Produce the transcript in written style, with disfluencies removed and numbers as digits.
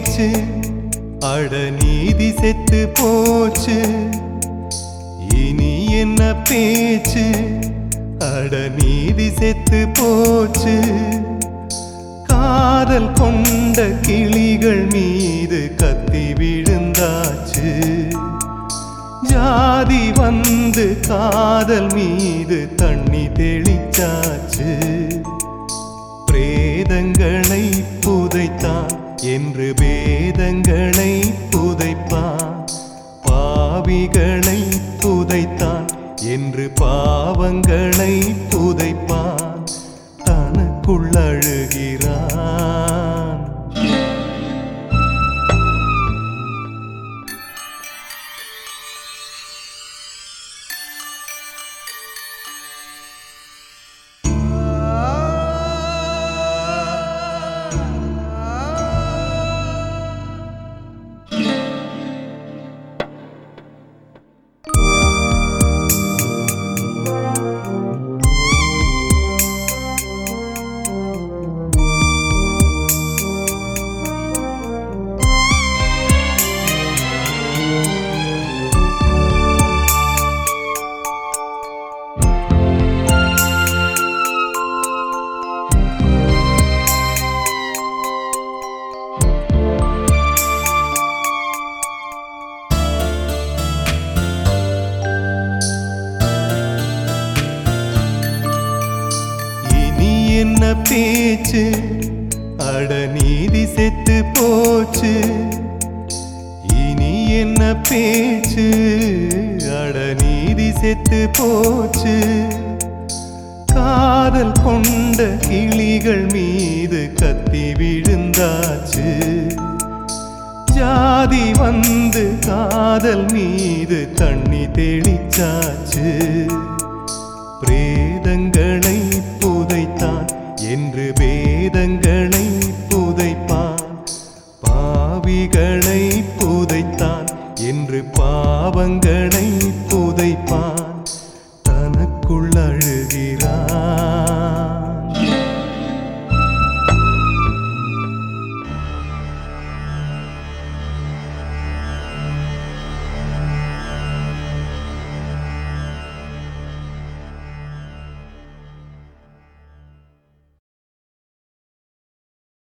பேச்சு அட நீதி செத்து போச்சு. இனி என்ன பேச்சு அட நீதி செத்து போச்சு. காதல் கொண்ட கிளிகள் மீது கத்தி விழுந்தாச்சு. ஜாதி வந்து காதல் மீது தண்ணி தெளிச்சாச்சு. பிரேதங்களை புதைத்தான் என்று வேதங்களை புதைப்பான். பாவிகளை புதைத்தான் என்று பாவங்களை புதைப்பான். தனக்குள் அழுகிறான். என்ன பேச்சு அட நீதி செத்து போச்சு. இனி என்ன பேச்சு அட நீதி செத்து போச்சு. காதல் கொண்ட கிளிகள் மீது கத்தி விழுந்தாச்சு. ஜாதி வந்து காதல் மீது தண்ணி தெளிச்சாச்சு.